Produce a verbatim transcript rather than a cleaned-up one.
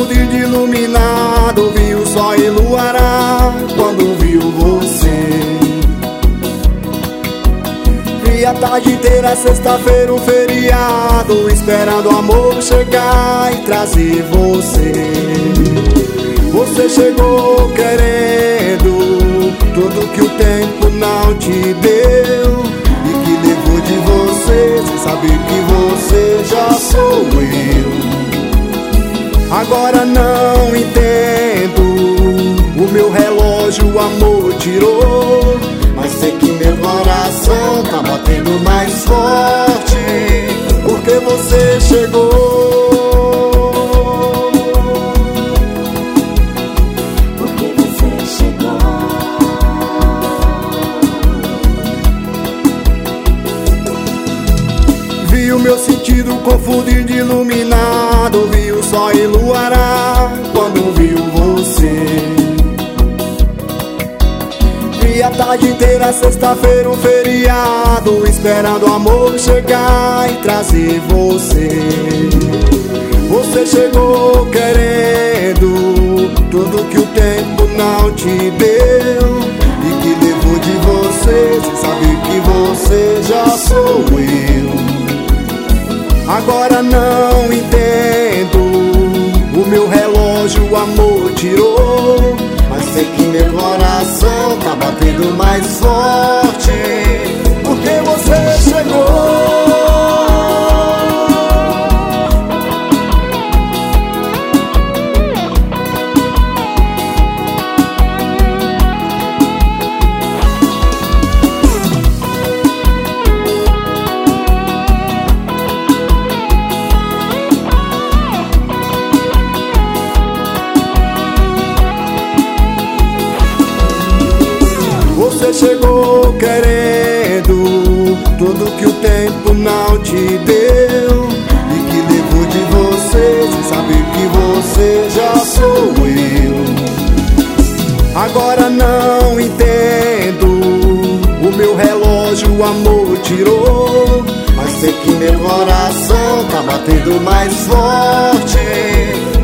confundir de iluminado. Vi o sol enluarar quando viu você. Vi a tarde inteira, sexta-feira, um feriado, esperando o amor chegar e trazer você. Você chegou querendo tudo que o tempo não te deu, e que levou de você, sem saber que você já sou eu. Agora não entendo, o meu relógio o amor tirou, mas sei que meu coração tá batendo mais forte, porque você chegou. Vi o meu sentido confundir de iluminado. Vi o sol enluarar quando viu você. Vi a tarde inteira, sexta-feira, um feriado, esperando o amor chegar e trazer você. Você chegou querendo tudo que o tempo não te deu, e que levou de você, sem saber que você já sou eu. Agora não entendo, o meu relógio o amor tirou, mas sei que meu coração tá batendo mais forte, porque você chegou. Você chegou querendo tudo que o tempo não te deu, e que levou de você, sem saber que você já sou eu. Agora não entendo, o meu relógio o amor tirou, mas sei que meu coração tá batendo mais forte,